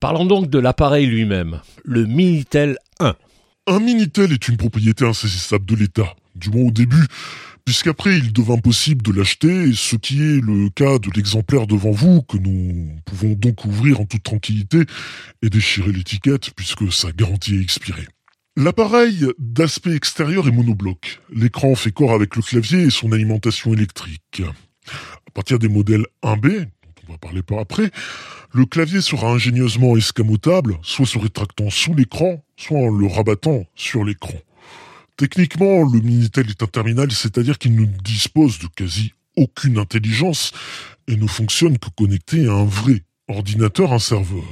Parlons donc de l'appareil lui-même, le Minitel 1. Un Minitel est une propriété insaisissable de l'État, du moins au début, puisqu'après il devint possible de l'acheter, ce qui est le cas de l'exemplaire devant vous, que nous pouvons donc ouvrir en toute tranquillité et déchirer l'étiquette, puisque sa garantie est expirée. L'appareil d'aspect extérieur est monobloc. L'écran fait corps avec le clavier et son alimentation électrique. À partir des modèles 1B, dont on va parler par après, le clavier sera ingénieusement escamotable, soit se rétractant sous l'écran, soit en le rabattant sur l'écran. Techniquement, le Minitel est un terminal, c'est-à-dire qu'il ne dispose de quasi aucune intelligence et ne fonctionne que connecté à un vrai ordinateur, un serveur.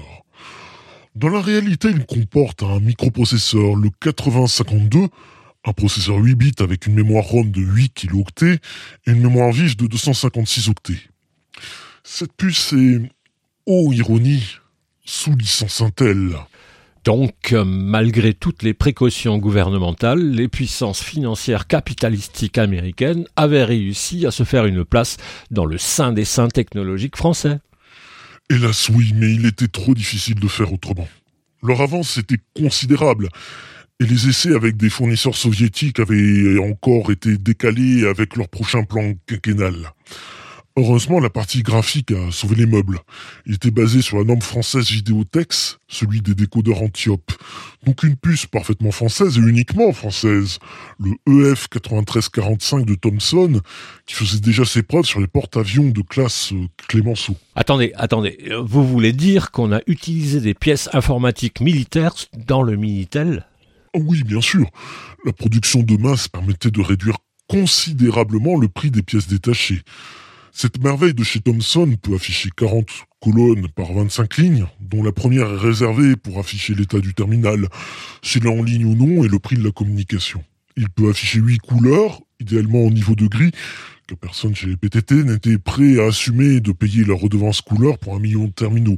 Dans la réalité, il comporte un microprocesseur, le 8052, un processeur 8 bits avec une mémoire ROM de 8 kilooctets et une mémoire vive de 256 octets. Cette puce est, oh ironie, sous licence Intel. Donc, malgré toutes les précautions gouvernementales, les puissances financières capitalistiques américaines avaient réussi à se faire une place dans le sein des saints technologiques français. Hélas oui, mais il était trop difficile de faire autrement. Leur avance était considérable, et les essais avec des fournisseurs soviétiques avaient encore été décalés avec leur prochain plan quinquennal. Heureusement, la partie graphique a sauvé les meubles. Il était basé sur la norme française Vidéotex, celui des décodeurs Antiope. Donc une puce parfaitement française et uniquement française. Le EF9345 de Thomson, qui faisait déjà ses preuves sur les porte-avions de classe Clémenceau. Attendez, vous voulez dire qu'on a utilisé des pièces informatiques militaires dans le Minitel ? Oui, bien sûr. La production de masse permettait de réduire considérablement le prix des pièces détachées. Cette merveille de chez Thomson peut afficher 40 colonnes par 25 lignes, dont la première est réservée pour afficher l'état du terminal, s'il est en ligne ou non et le prix de la communication. Il peut afficher 8 couleurs, idéalement au niveau de gris, que personne chez les PTT n'était prêt à assumer de payer la redevance couleur pour 1 million de terminaux.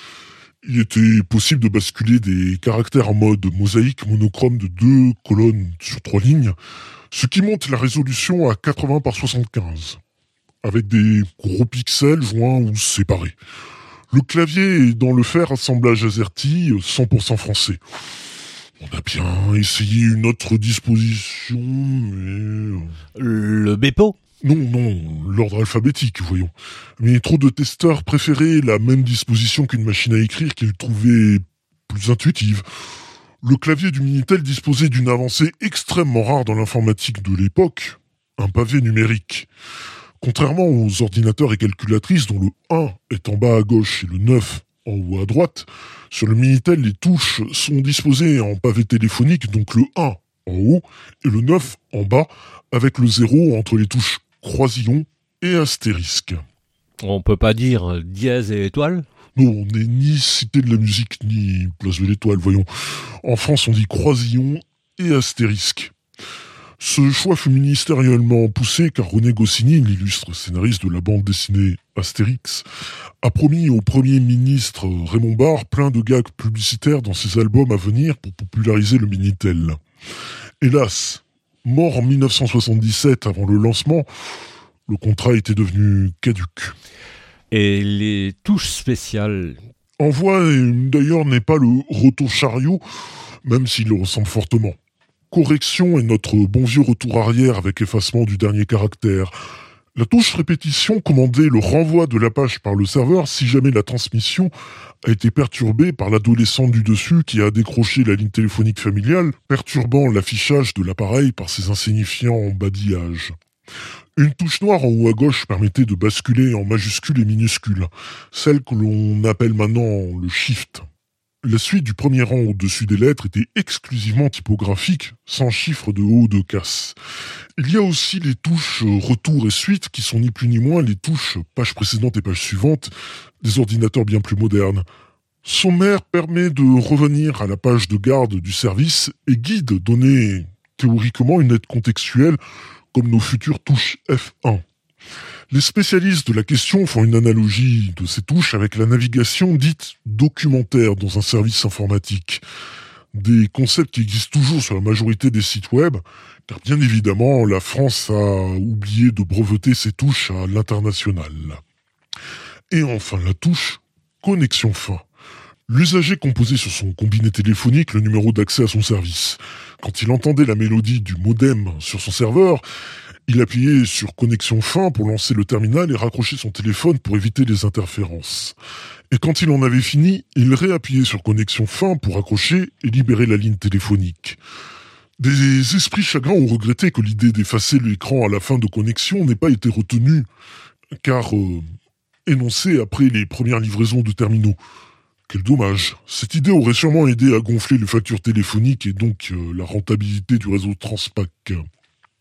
Il était possible de basculer des caractères en mode mosaïque monochrome de 2 colonnes sur 3 lignes, ce qui monte la résolution à 80 par 75. Avec des gros pixels joints ou séparés. Le clavier est dans le fer assemblage AZERTY 100% français. On a bien essayé une autre disposition, mais... Le Bepo ? Non, l'ordre alphabétique, voyons. Mais trop de testeurs préféraient la même disposition qu'une machine à écrire qu'ils trouvaient plus intuitive. Le clavier du Minitel disposait d'une avancée extrêmement rare dans l'informatique de l'époque, un pavé numérique. Contrairement aux ordinateurs et calculatrices dont le 1 est en bas à gauche et le 9 en haut à droite, sur le Minitel, les touches sont disposées en pavé téléphonique, donc le 1 en haut et le 9 en bas, avec le 0 entre les touches croisillon et astérisque. On peut pas dire dièse et étoile ? Non, on n'est ni cité de la musique, ni place de l'étoile, voyons. En France, on dit croisillon et astérisque. Ce choix fut ministériellement poussé car René Goscinny, l'illustre scénariste de la bande dessinée Astérix, a promis au Premier ministre Raymond Barre plein de gags publicitaires dans ses albums à venir pour populariser le Minitel. Hélas, mort en 1977 avant le lancement, le contrat était devenu caduc. Et les touches spéciales ? En voix, d'ailleurs, n'est pas le retour chariot, même s'il ressemble fortement. Correction est notre bon vieux retour arrière avec effacement du dernier caractère. La touche répétition commandait le renvoi de la page par le serveur si jamais la transmission a été perturbée par l'adolescente du dessus qui a décroché la ligne téléphonique familiale, perturbant l'affichage de l'appareil par ses insignifiants badillages. Une touche noire en haut à gauche permettait de basculer en majuscules et minuscules, celle que l'on appelle maintenant le Shift. La suite du premier rang au-dessus des lettres était exclusivement typographique, sans chiffre de haut ou de casse. Il y a aussi les touches retour et suite qui sont ni plus ni moins les touches page précédente et page suivante des ordinateurs bien plus modernes. Sommaire permet de revenir à la page de garde du service et guide donner théoriquement une aide contextuelle comme nos futures touches F1. Les spécialistes de la question font une analogie de ces touches avec la navigation dite documentaire dans un service informatique. Des concepts qui existent toujours sur la majorité des sites web, car bien évidemment, la France a oublié de breveter ses touches à l'international. Et enfin, la touche connexion fin. L'usager composait sur son combiné téléphonique le numéro d'accès à son service. Quand il entendait la mélodie du modem sur son serveur, il appuyait sur connexion fin pour lancer le terminal et raccrocher son téléphone pour éviter les interférences. Et quand il en avait fini, il réappuyait sur connexion fin pour raccrocher et libérer la ligne téléphonique. Des esprits chagrins ont regretté que l'idée d'effacer l'écran à la fin de connexion n'ait pas été retenue, car énoncée après les premières livraisons de terminaux. Quel dommage. Cette idée aurait sûrement aidé à gonfler les factures téléphoniques et donc la rentabilité du réseau Transpac.